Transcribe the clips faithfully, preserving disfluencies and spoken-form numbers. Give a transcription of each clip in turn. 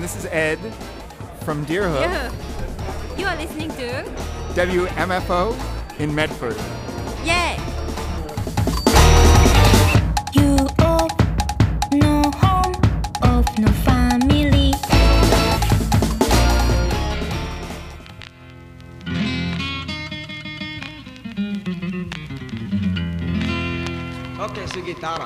this is Ed from Deerhook. Yeah. You are listening to W M F O in Medford. Yeah. You of no home, of no family. Okay, so guitarra.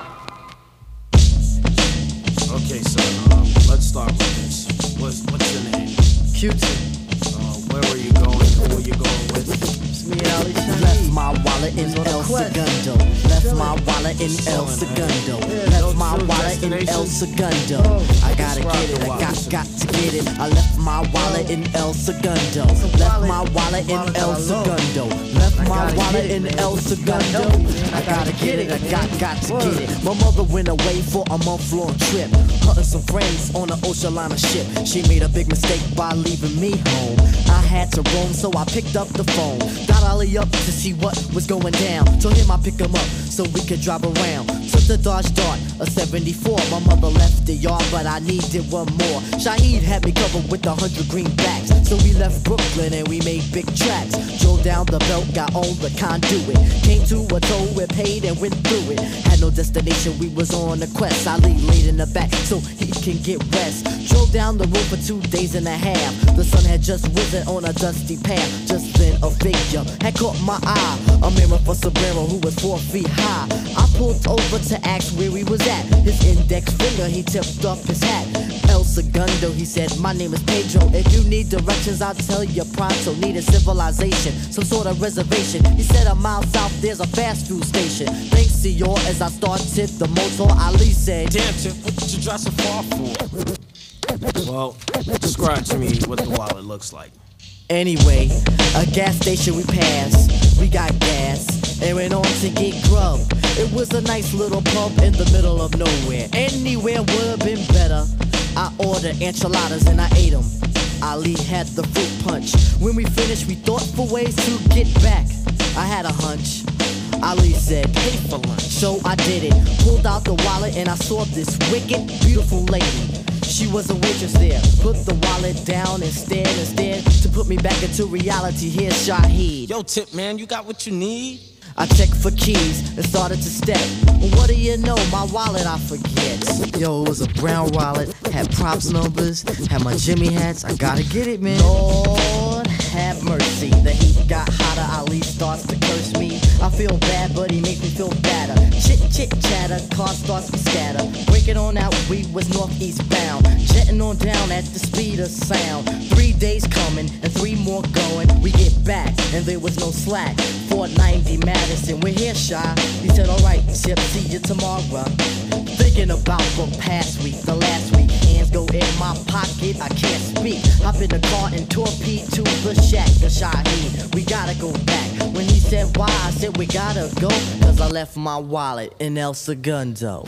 Okay, so um, let's start with this. What's what's your name? Q-Tip. Uh, where were you going? Who were you going with? It's me, Ali Shani. Left my wallet in El Segundo. Left my wallet in El Segundo. Left my wallet in El Segundo. I gotta get it, I got got to get it. I left my wallet in El Segundo. Left my wallet in El Segundo. Left my wallet in El Segundo. I gotta get it, I got got to get it. My mother went away for a month long trip, hunting some friends on an ocean liner ship. She made a big mistake by leaving me home. I had to roam, so I picked up the phone. Got Ollie up to see what was going down. Told him I'd pick him up so we could drive around. Took the Dodge Dart, a seventy-four. My mother left the yard, but I needed one more. Shaheed had me covered with a hundred greenbacks. So we left Brooklyn and we made big tracks. Drove down the belt, got on the conduit. Came to a toll, we paid and went through it. Had no destination, we was on a quest. Ali laid in the back so he can get rest. Drove down the road for two days and a half. The sun had just risen on a dusty path. Just then a figure had caught my eye. A mirror for Sombrero who was four feet high. I pulled over to ask where he was at. His index finger, he tipped up his hat. El Segundo, he said, my name is Pedro. If you need directions, I'll tell you pronto. Need a civilization, some sort of reservation. He said a mile south, there's a fast food station. Thanks to you as I started the motor, Ali said, Damn, Tip, what did you drive so far for? Well, describe to me what the wallet looks like. Anyway, a gas station we passed, we got gas, and went on to get grub. It was a nice little pub in the middle of nowhere. Anywhere would have been better. I ordered enchiladas and I ate them. Ali had the fruit punch. When we finished, we thought for ways to get back. I had a hunch. Ali said, pay for lunch. So I did it. Pulled out the wallet and I saw this wicked, beautiful lady. She was a waitress there. Put the wallet down and stared and stared to put me back into reality. Here's Shaheed. Yo, Tip, man, you got what you need? I checked for keys and started to step. What do you know? My wallet I forget. Yo, it was a brown wallet, had props numbers, had my Jimmy hats. I gotta get it, man. Lord have mercy. The heat got hotter. Ali starts to curse me. I feel bad, but he makes me feel better. Chit chit chatter, car starts to scatter. Breaking on out, we was northeast bound. Jetting on down at the speed of sound. Three days coming and three more going. We get back and there was no slack. four ninety Madison, we're here, Shy. He said, alright, Chip, see you tomorrow. Thinking about the past week, the last week. Hands go in my pocket, I can't speak. Hop in the car and torpedo to the shack of Shaheed. We gotta go back. When he said why, I said we gotta go. Cause I left my wallet in El Segundo.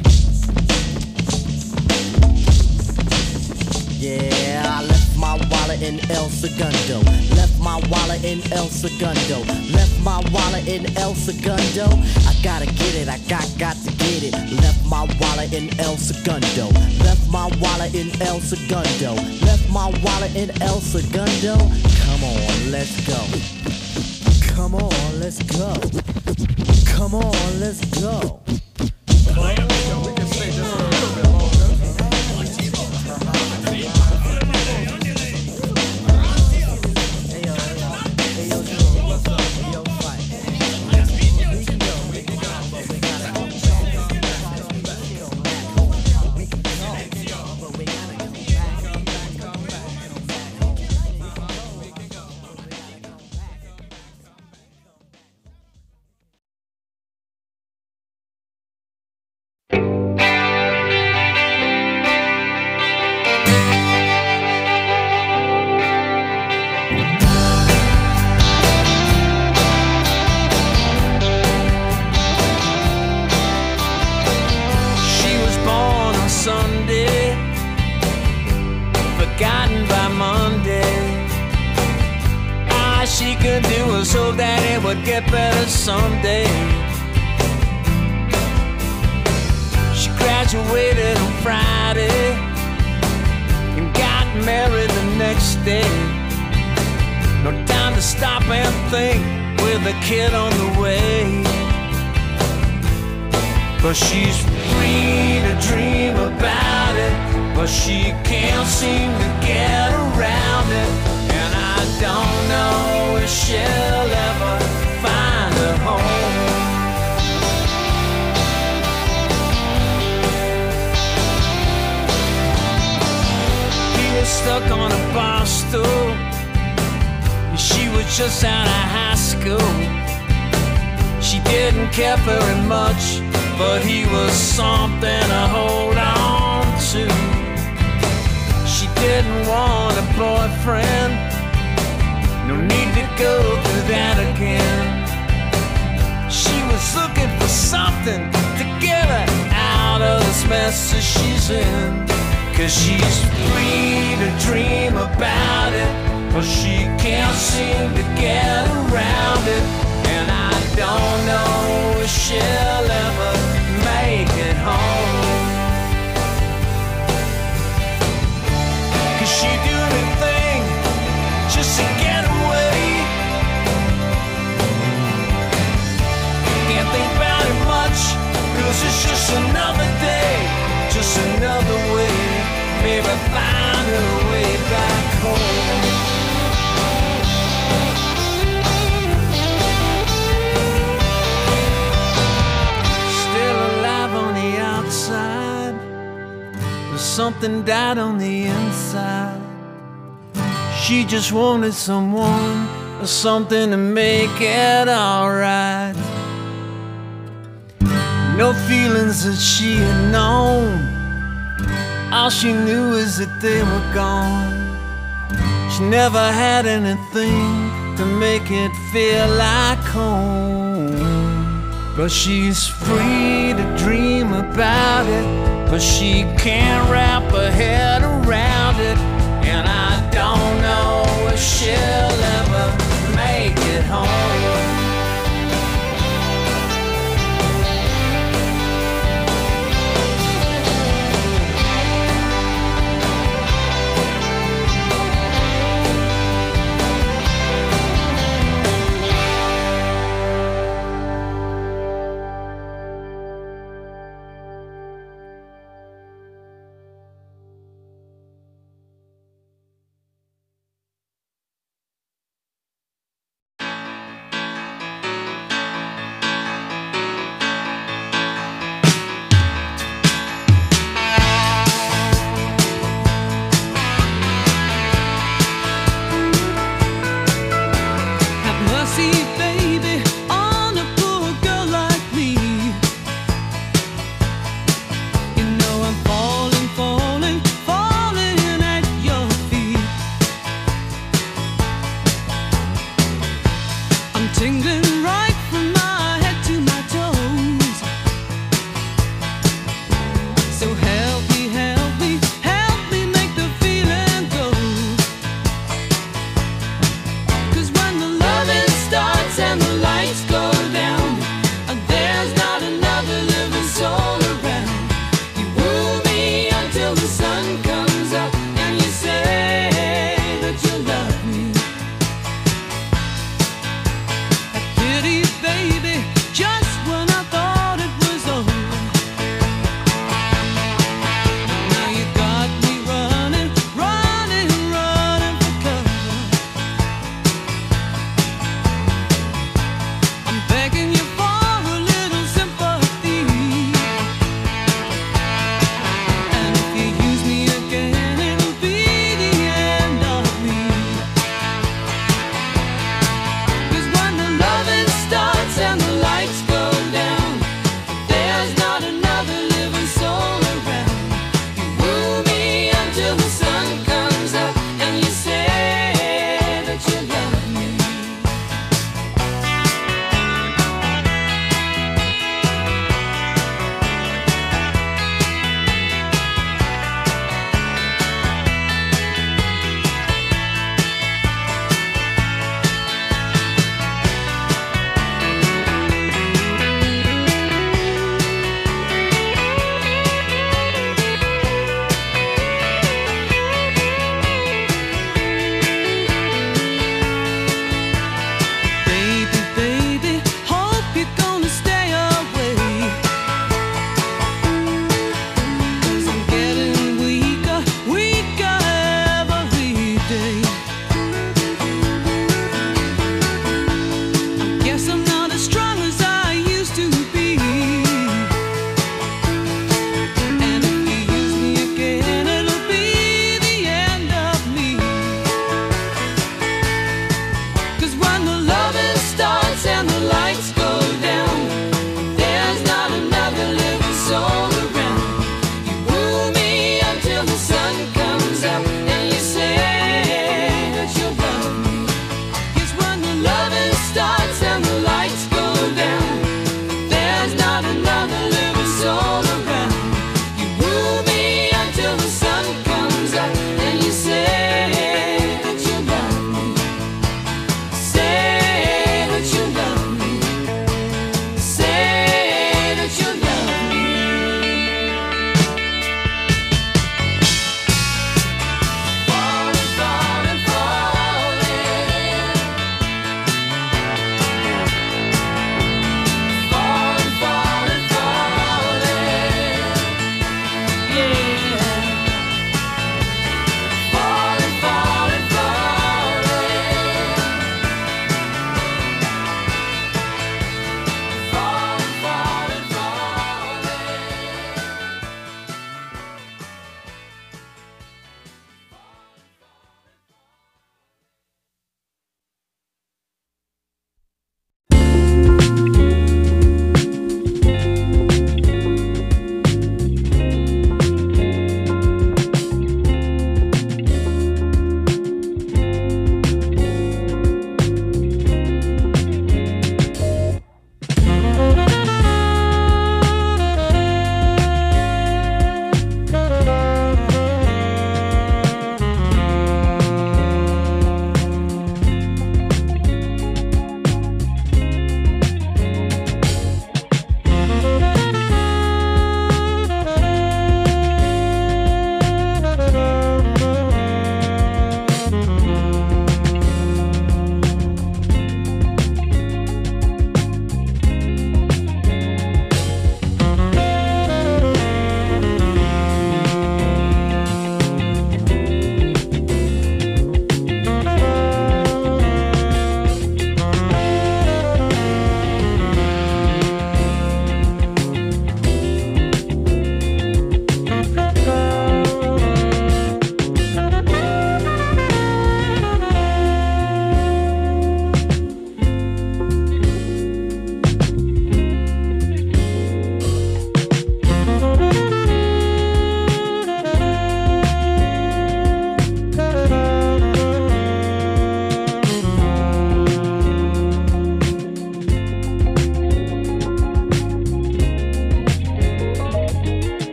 Yeah, I left my wallet in El Segundo. Left my wallet in El Segundo. Left my wallet in El Segundo. I gotta get it, I got got to get it. Left my wallet in El Segundo. Left my wallet in El Segundo. Left my wallet in El Segundo. Come on, let's go. Come on, let's go. Come on, let's go. We can stay just a little bit longer. So that it would get better someday. She graduated on Friday and got married the next day. No time to stop and think with a kid on the way. But she's free to dream about it, but she can't seem to get around it. And I don't know if she'll ever find a home. He was stuck on a bar stool. She was just out of high school. She didn't care very much, but he was something to hold on to. She didn't want a boyfriend, no need to go through that again. She was looking for something to get her out of this mess that she's in. Cause she's free to dream about it, but she can't seem to get around it. And I don't know if she'll ever make it home. Cause she do anything just to get away. Can't think about it much, cause it's just another day, just another way. Maybe find her way back home. Something died on the inside. She just wanted someone or something to make it alright. No feelings that she had known, all she knew is that they were gone. She never had anything to make it feel like home. But she's free to dream about it, but she can't wrap her head around it. And I don't know if she'll ever make it home. Did he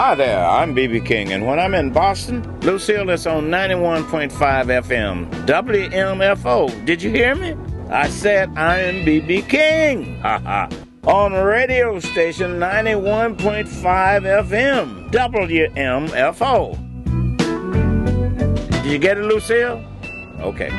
Hi there, I'm B B King, and when I'm in Boston, Lucille is on ninety-one point five F M, W M F O. Did you hear me? I said I'm B B King, haha, on radio station ninety-one point five F M, W M F O. Did you get it, Lucille? Okay.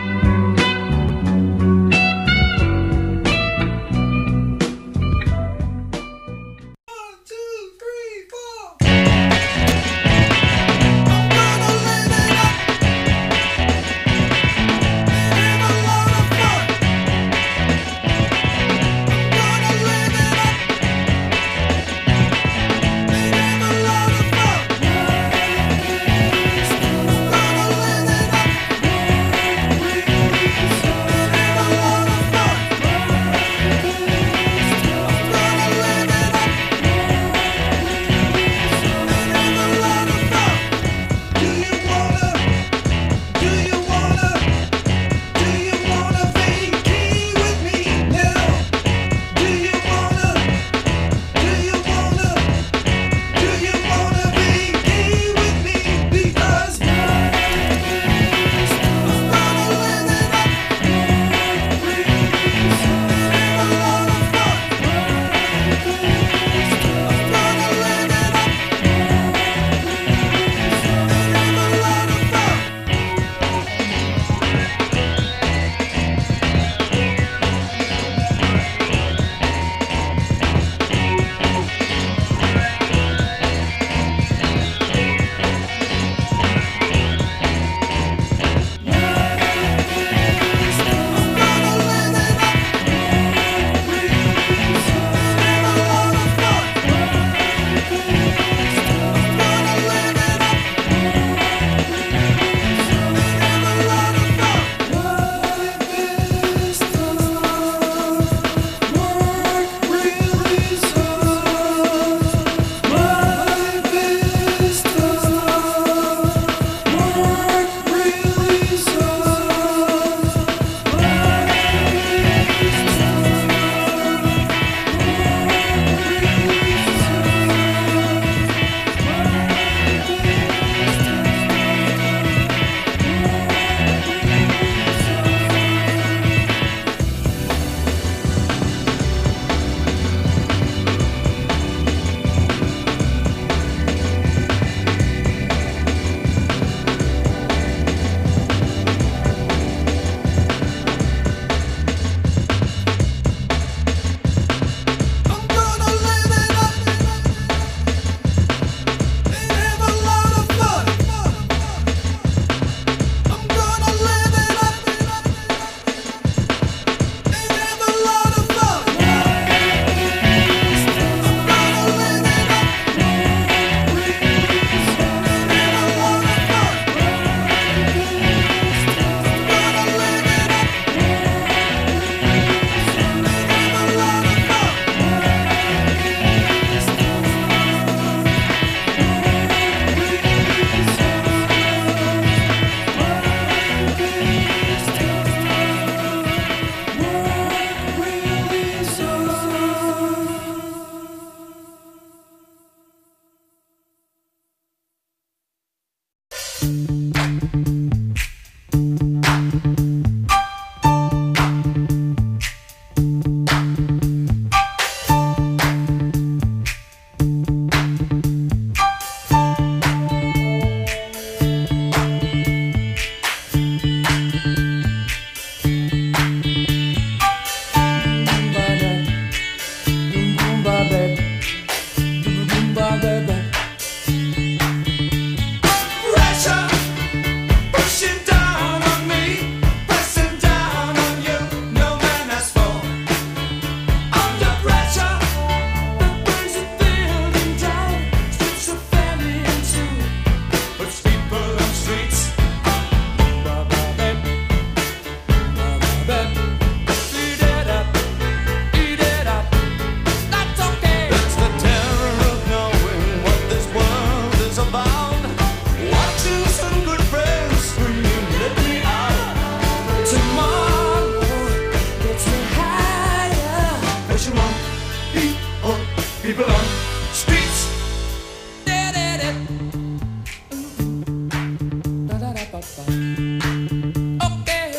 Okay.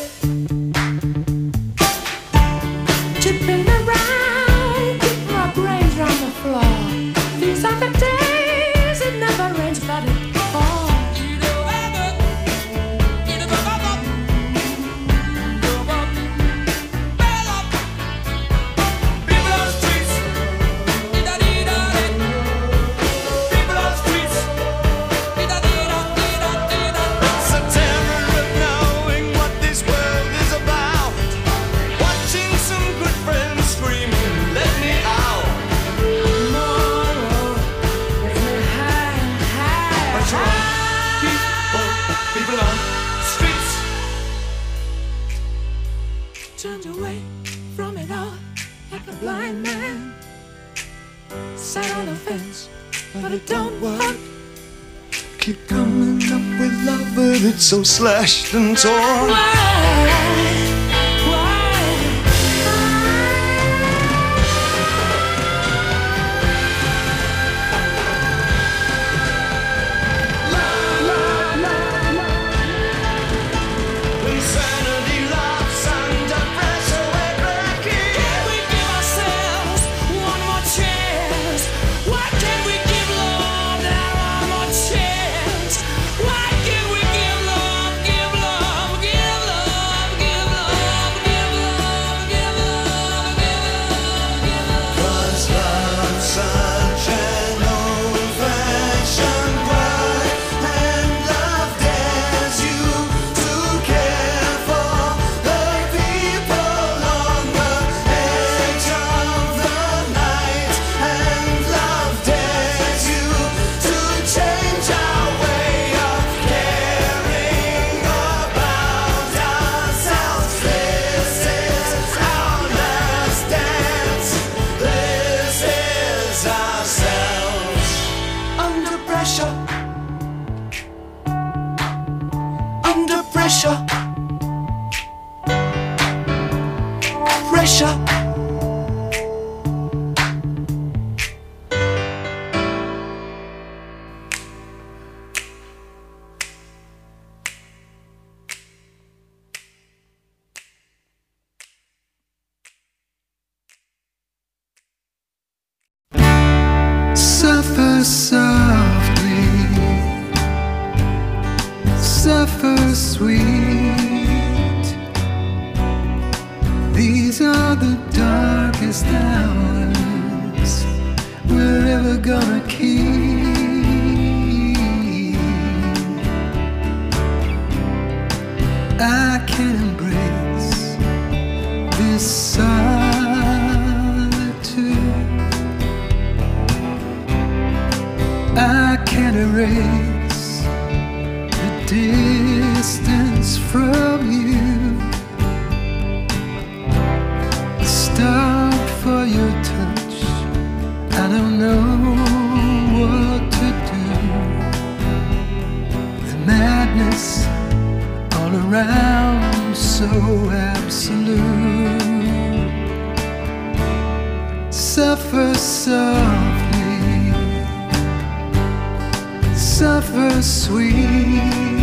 Tipping around, keep my brains round the floor. These are the days it never rains, but it falls. Turned away from it all like a blind man. Sat on the fence, but it don't work. Keep coming up with love, but it's so slashed and torn. Why? Pressure, pressure. Suffer softly, suffer sweet. These are the darkest hours we're ever gonna keep. I can't embrace this solitude. I can't erase the distance from you. Stop for your touch. I don't know what to do. The madness all around, so absolute. Suffer softly, suffer sweet.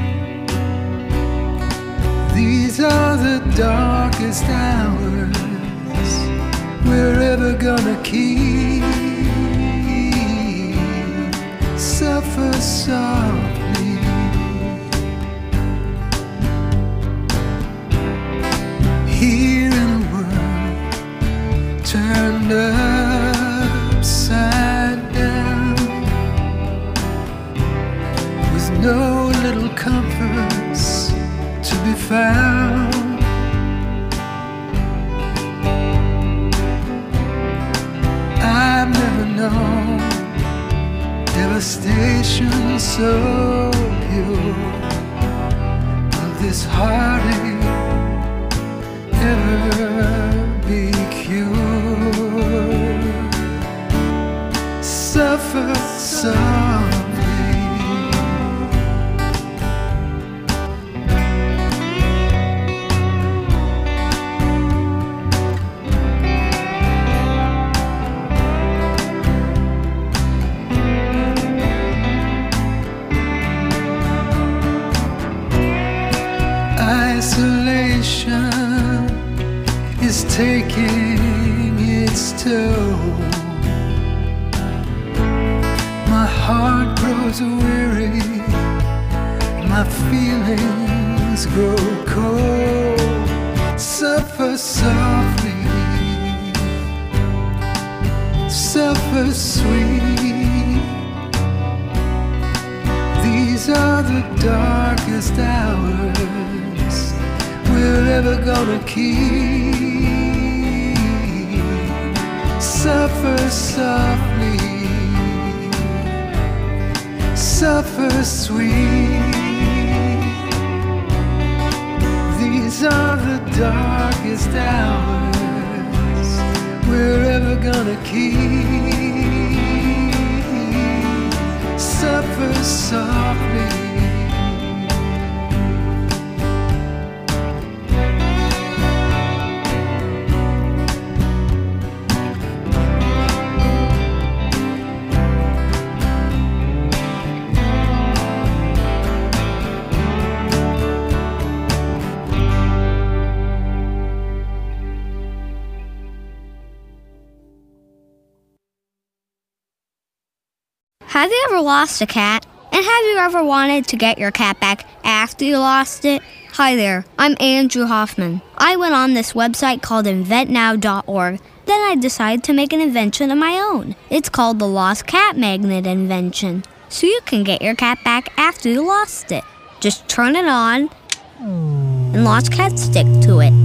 These are the darkest hours we're ever gonna keep. Suffer softly, here in a world turned upside down, with no little comforts to be found. I've never known devastation so pure. Will this heartache ever be cured? Suffer softly, Isolation is taking its toll. My heart grows weary, my feelings grow cold. Suffer softly, suffer sweet. These are the darkest hours we're ever gonna keep. Suffer softly, suffer sweet. These are the darkest hours we're ever gonna keep. Suffer softly. Have you ever lost a cat? And have you ever wanted to get your cat back after you lost it? Hi there, I'm Andrew Hoffman. I went on this website called invent now dot org. Then I decided to make an invention of my own. It's called the Lost Cat Magnet Invention. So you can get your cat back after you lost it. Just turn it on, and lost cats stick to it.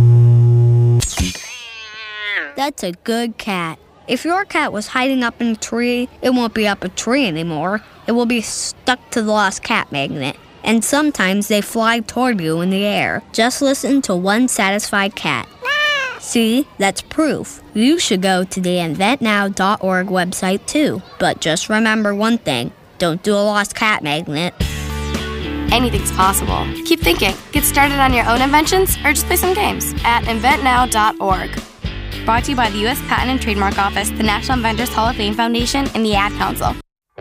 That's a good cat. If your cat was hiding up in a tree, it won't be up a tree anymore. It will be stuck to the lost cat magnet. And sometimes they fly toward you in the air. Just listen to one satisfied cat. See, that's proof. You should go to the invent now dot org website too. But just remember one thing. Don't do a lost cat magnet. Anything's possible. Keep thinking. Get started on your own inventions or just play some games at invent now dot org. Brought to you by the U S Patent and Trademark Office, the National Inventors Hall of Fame Foundation, and the Ad Council.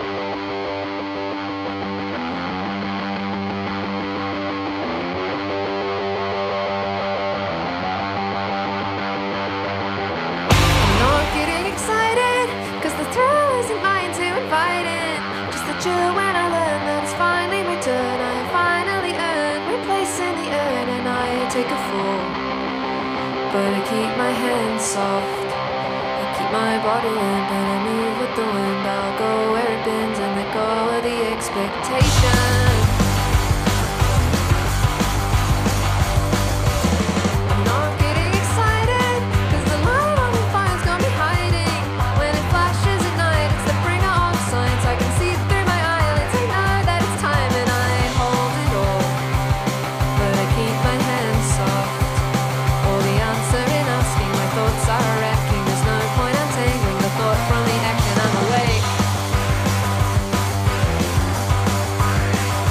I'm not getting excited, cause the thrill isn't mine to invite in. Just the chill when I learn that it's finally my turn. I finally earned my place in the urn, and I take a fall. But I keep my hands soft, I keep my body limp, and I move with the wind. I'll go where it bends and let go of the expectation. I'm not getting excited, cause the light on the fire's got me hiding. When it flashes at night, it's the bringer of signs. I can see through my eyelids, I know that it's time, and I hold it all. But I keep my hands soft. Thoughts are wrecking, there's no point untangling the thought from the action. I'm awake.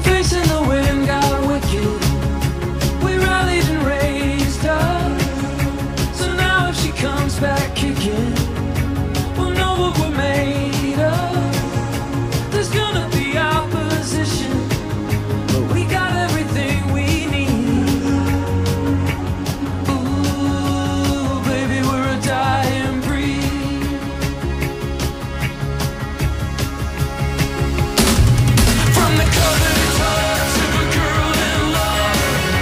facing the wind got wicked. We rallied and raised her. So now if she comes back kicking, we'll know what we're made of. There's gonna be opposition, but we got everything we need. Ooh, baby, we're a dying breed. From the covered hearts of a girl in love,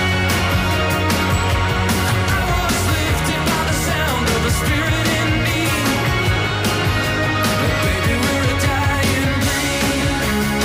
I was lifted by the sound of a spirit in me. Oh, baby, we're a dying breed.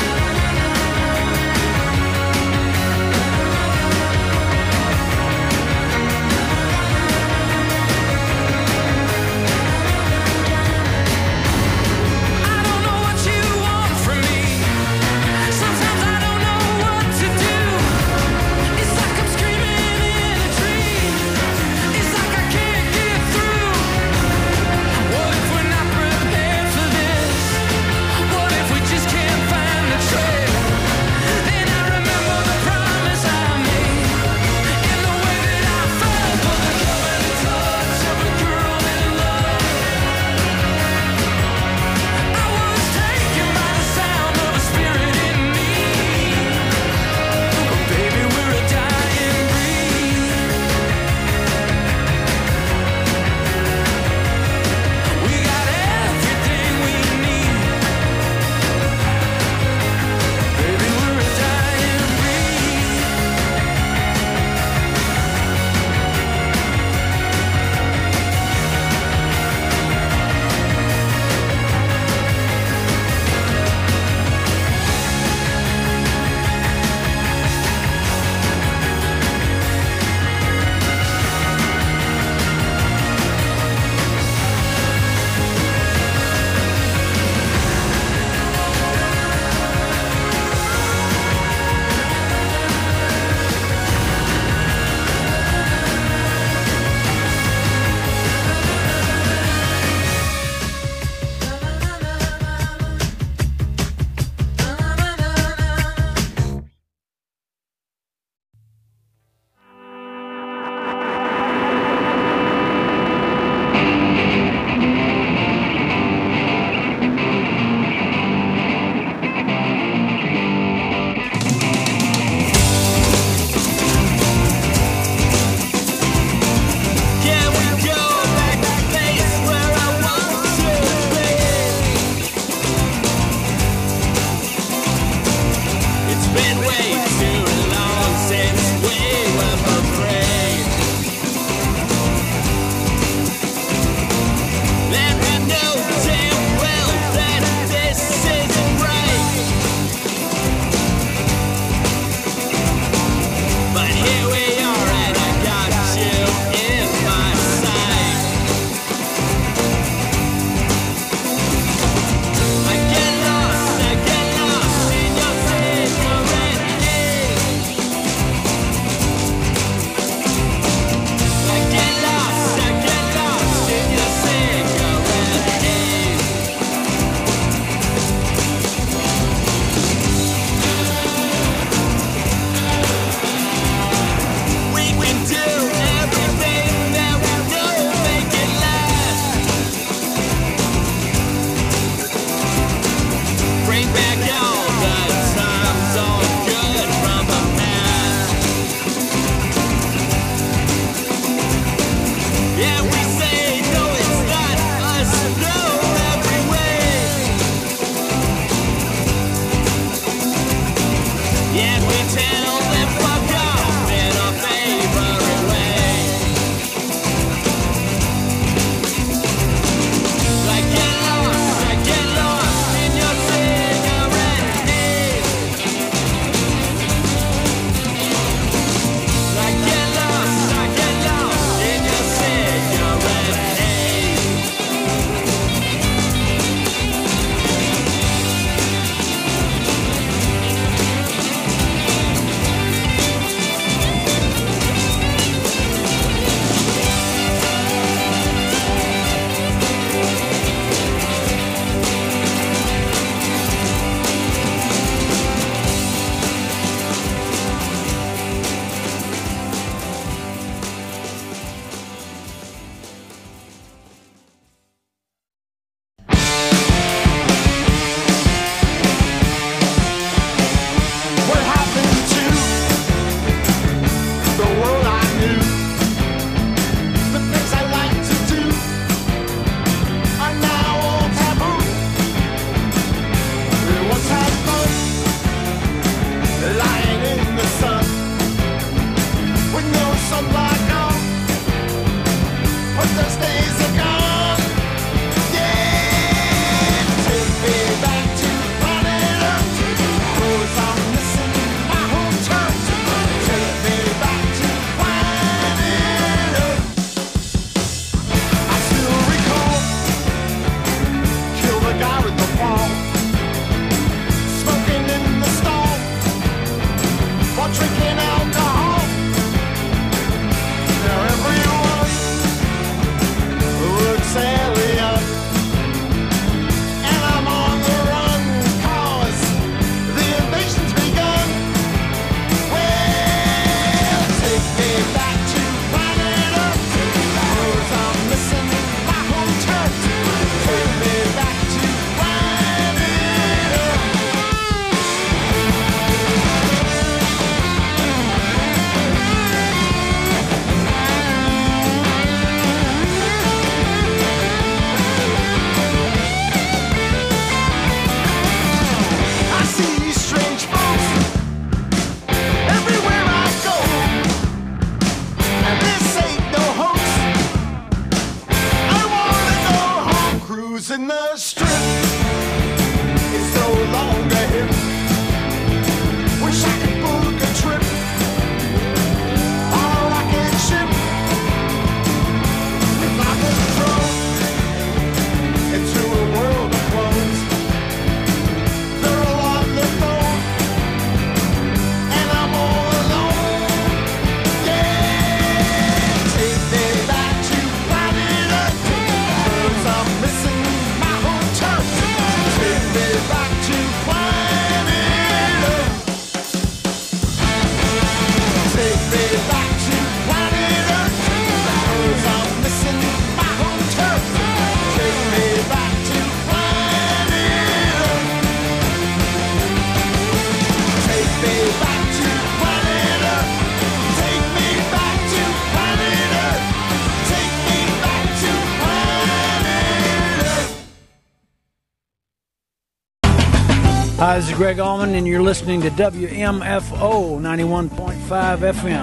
I don't know what you want from me. Sometimes I don't know what to do. It's like I'm screaming in a dream. It's like I can't get through. What if we're not prepared for this? What if we just can't find the trail? Then I remember the promise I made and the way that I felt for the covered touch of a girl in love. I was taken by the sound of a spirit in me. Oh, baby, we're a dying breed. We got everything we need. Baby, we're a dying breed. Can we go back to the place where I want to be? It's been way too long since we were both free. Let me know damn well that this isn't right. But here we are and I got you in my sight. I get lost, I get lost in your cigarette haze. Hi, this is Greg Allman, and you're listening to W M F O ninety-one point five F M.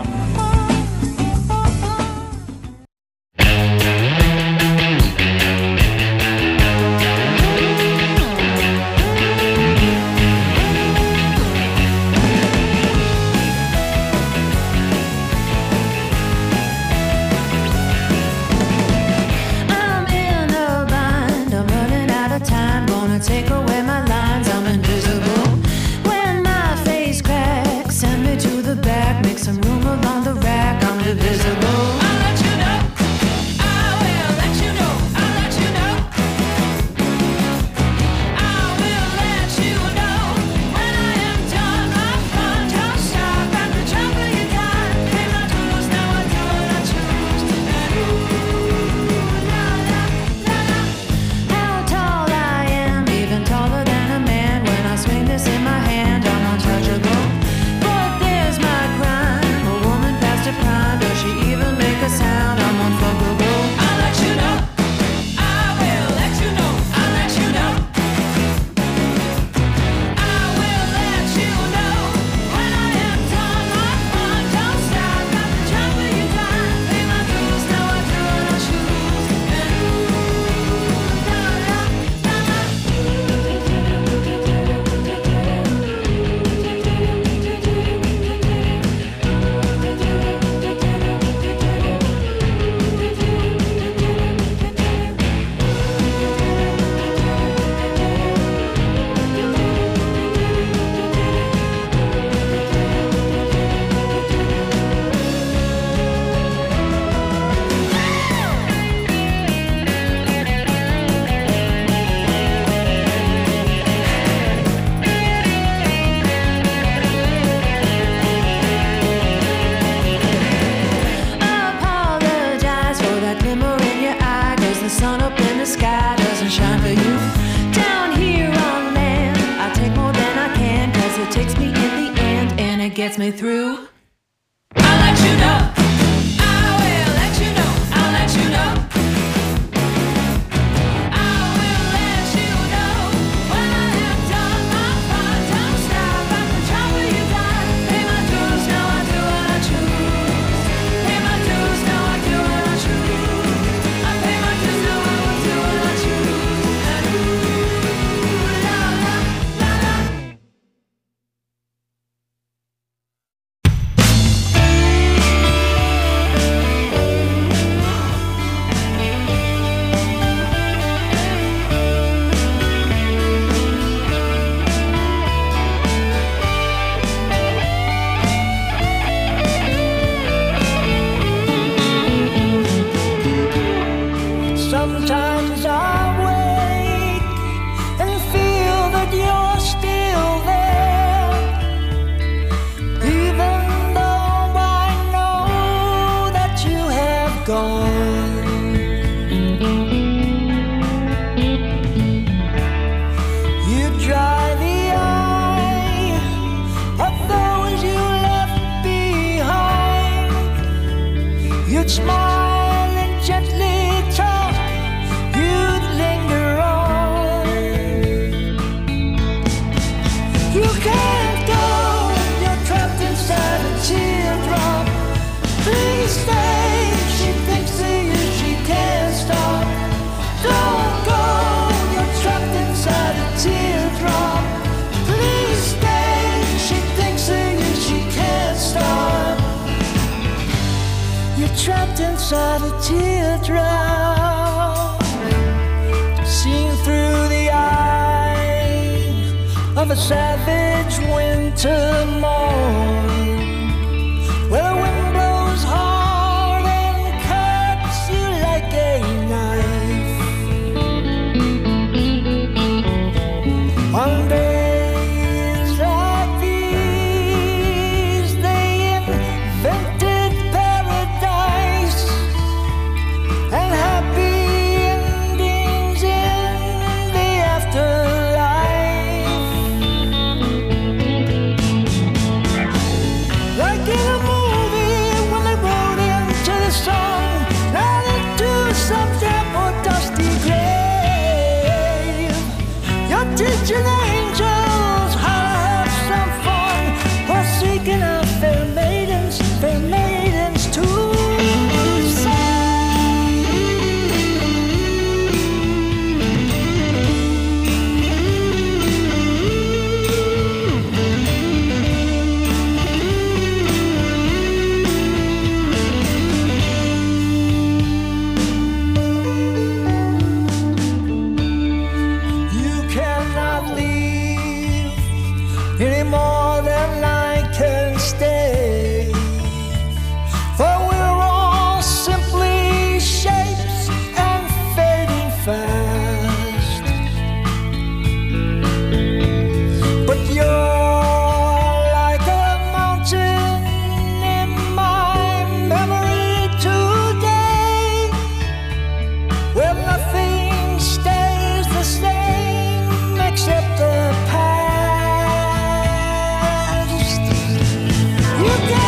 Take away my lines, I'm invisible. When my face cracks, send me to the back, make some room along the rack, I'm divisible. I'll let you know, I will let you know, I'll let you know. I will let you know, when I am done, my fun don't stop, at the jump of your gun, pay my dues, now I do what I choose, and ooh, la la, la la. How tall I am, even taller than a man. When I swing this in my hand, I'm untouchable. But there's my crime, a woman past her prime. Does she even make a sound? I'm unfuckable. I'll let you know, I will let you know, I'll let you know. I will let you know, when I am done, my fun don't stop, at the jump of your gun, pay my dues, now I do what I choose, and ooh, la la, la la. Apologize for that glimmer in your eye, 'cause the sun up in the sky doesn't shine for you. Down here on land, I take more than I can, 'cause it takes me in the end and it gets me through. I'll let you know, I will let you know, I'll let you know. I will let you know, when I am done, my fun don't stop, at the jump of your gun, pay my dues, now I do what I choose. Pay my dues, now I do what I choose. I pay my dues, now I will do what I choose. And ooh, la la, la la. Sometimes I wake and feel that you're still there, even though I know that you have gone. You dry the eye of those you left behind. You'd smile and gently talk, you'd linger on. You can't go, you're trapped inside a teardrop. Please stay, she thinks of you, she can't stop. Don't go, you're trapped inside a teardrop. Please stay, she thinks of you, she can't stop. You're trapped inside a teardrop, seen through the eye of a savage winter morn, where the wind blows hard and cuts you like a knife. On days like these, they invented paradise and happy endings in the afterlife. any more than I can stay. For we're all simply shapes and fading fast. But you're like a mountain in my memory today, where nothing stays the same except the past. You can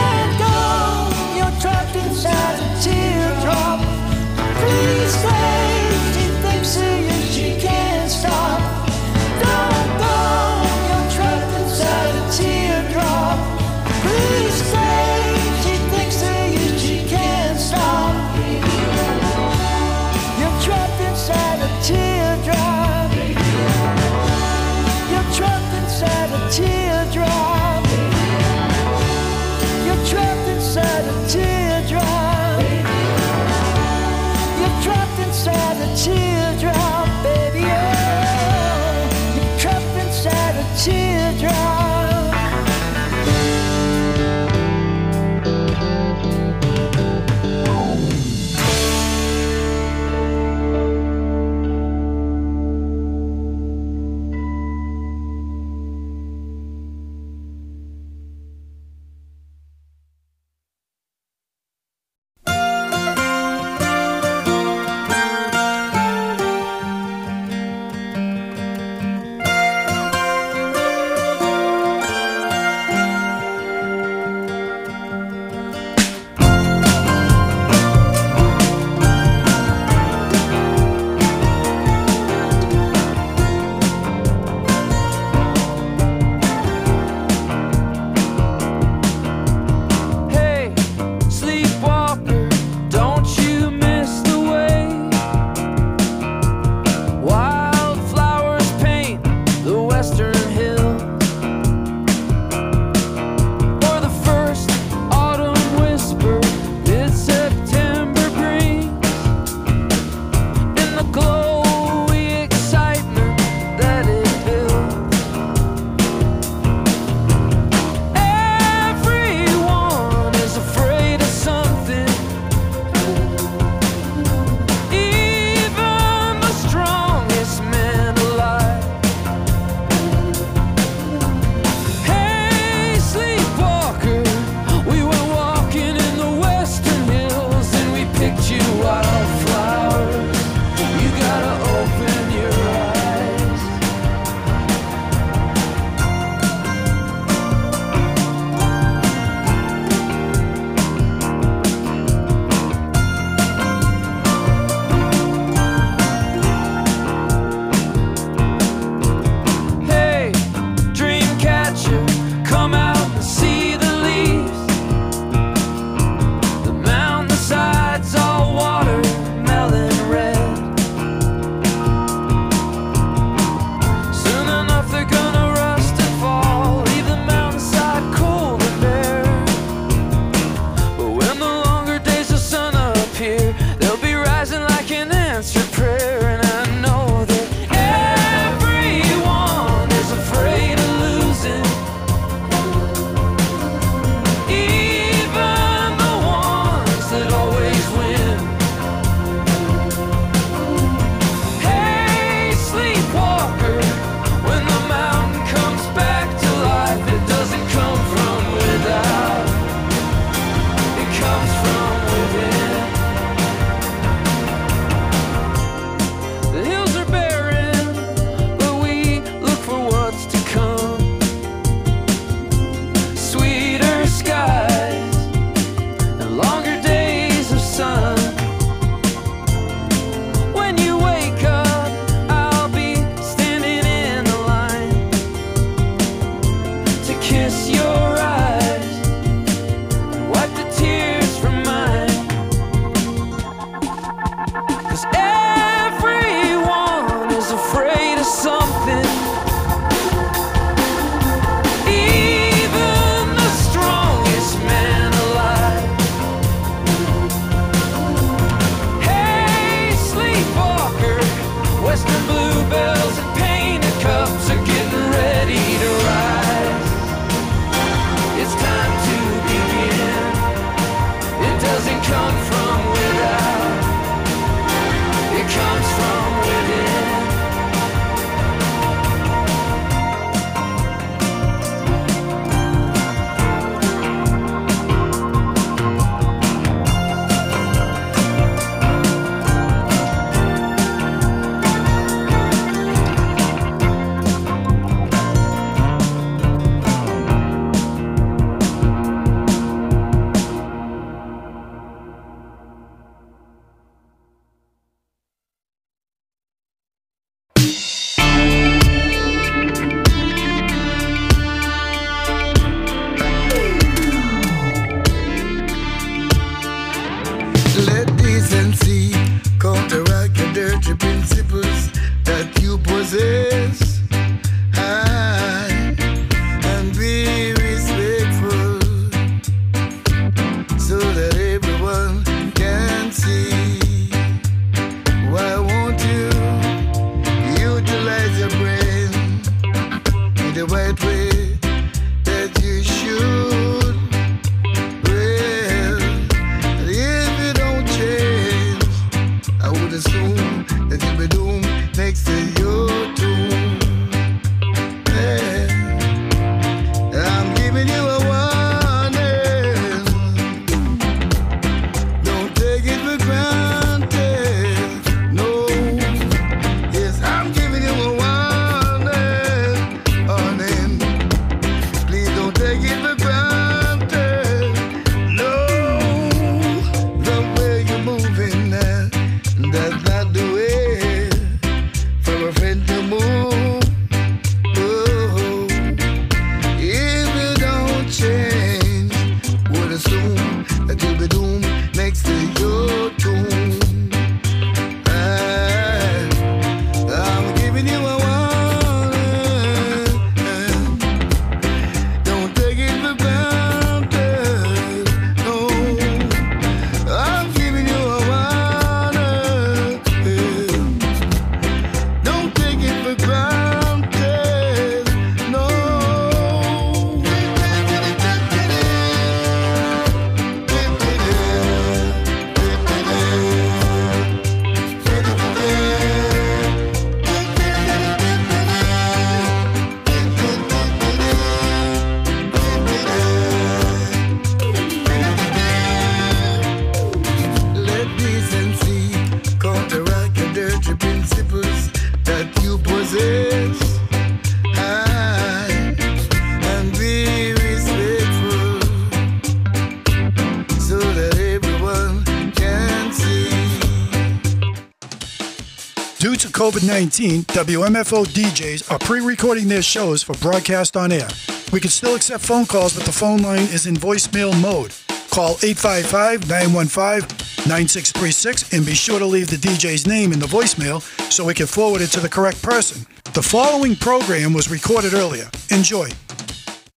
covid nineteen, W M F O D Js are pre-recording their shows for broadcast on air. We can still accept phone calls, but the phone line is in voicemail mode. Call eight five five, nine one five, nine six three six and be sure to leave the D J's name in the voicemail so we can forward it to the correct person. The following program was recorded earlier. Enjoy.